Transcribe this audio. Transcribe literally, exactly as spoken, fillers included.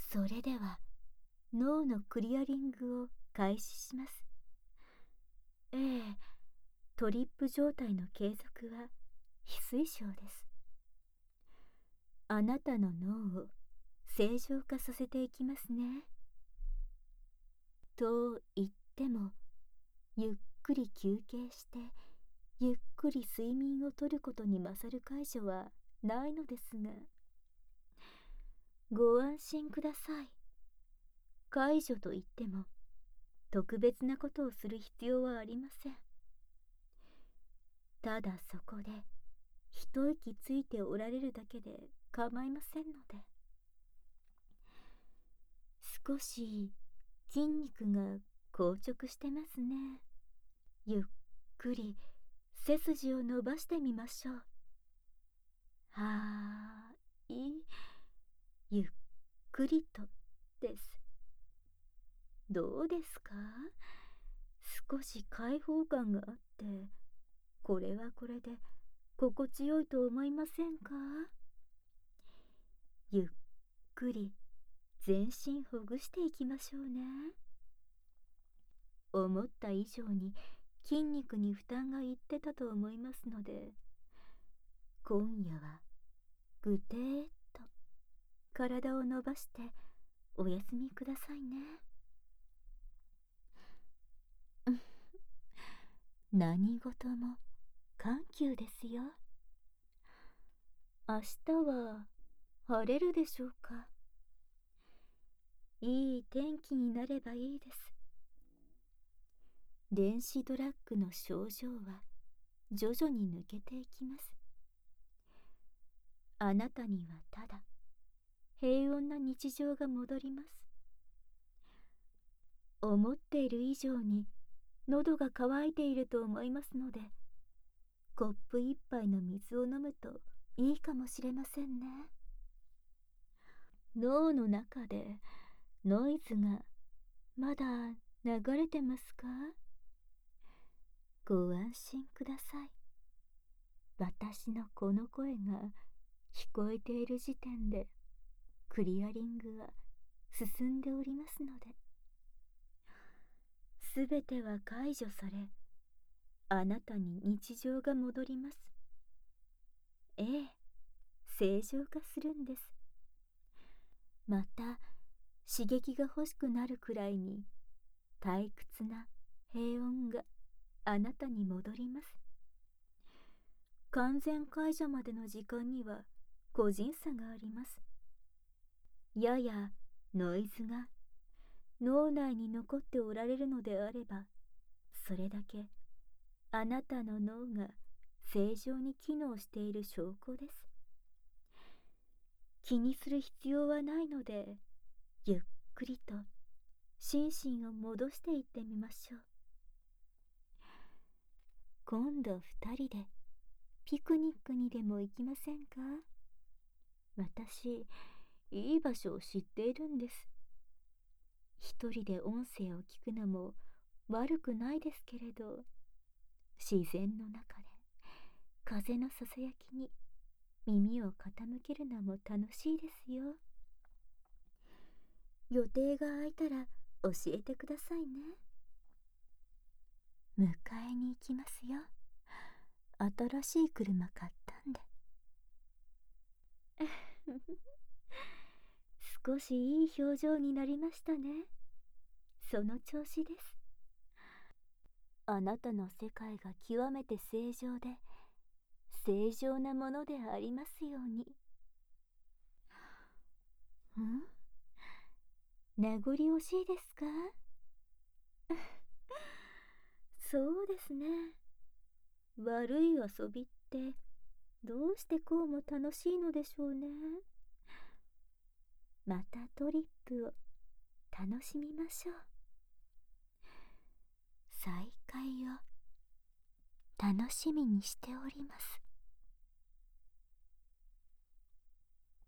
それでは脳のクリアリングを開始します。ええ、トリップ状態の継続は非推奨です。あなたの脳を正常化させていきますね。と言っても、ゆっくり休憩してゆっくり睡眠をとることに勝る解除はないのですが、ご安心ください。解除といっても特別なことをする必要はありません。ただそこで一息ついておられるだけで構いませんので。少し筋肉が硬直してますね。ゆっくり背筋を伸ばしてみましょう。はーい、ゆっくりとです。どうですか？少し開放感があって、これはこれで心地よいと思いませんか？ゆっくり全身ほぐしていきましょうね。思った以上に筋肉に負担がいってたと思いますので、今夜はぐてーっと体を伸ばしてお休みくださいね。何事も緩急ですよ。明日は晴れるでしょうか？いい天気になればいいです。電子ドラッグの症状は徐々に抜けていきます。あなたにはただ平穏な日常が戻ります。思っている以上に喉が渇いていると思いますので、コップ一杯の水を飲むといいかもしれませんね。脳の中でノイズがまだ流れてますか？ご安心ください。私のこの声が聞こえている時点でクリアリングは進んでおりますので、すべては解除され、あなたに日常が戻ります。ええ、正常化するんです。また刺激が欲しくなるくらいに退屈な平穏があなたに戻ります。完全解除までの時間には個人差があります。ややノイズが脳内に残っておられるのであれば、それだけあなたの脳が正常に機能している証拠です。気にする必要はないので、ゆっくりと心身を戻していってみましょう。今度二人でピクニックにでも行きませんか？私、いい場所を知っているんです。一人で音声を聞くのも悪くないですけれど、自然の中で風のささやきに耳を傾けるのも楽しいですよ。予定が空いたら教えてくださいね。迎えに行きますよ。新しい車買ったんで。少しいい表情になりましたね。その調子です。あなたの世界が極めて正常で正常なものでありますように。ん？名残惜しいですか？そうですね。悪い遊びってどうしてこうも楽しいのでしょうね。またトリップを楽しみましょう。再会を楽しみにしております。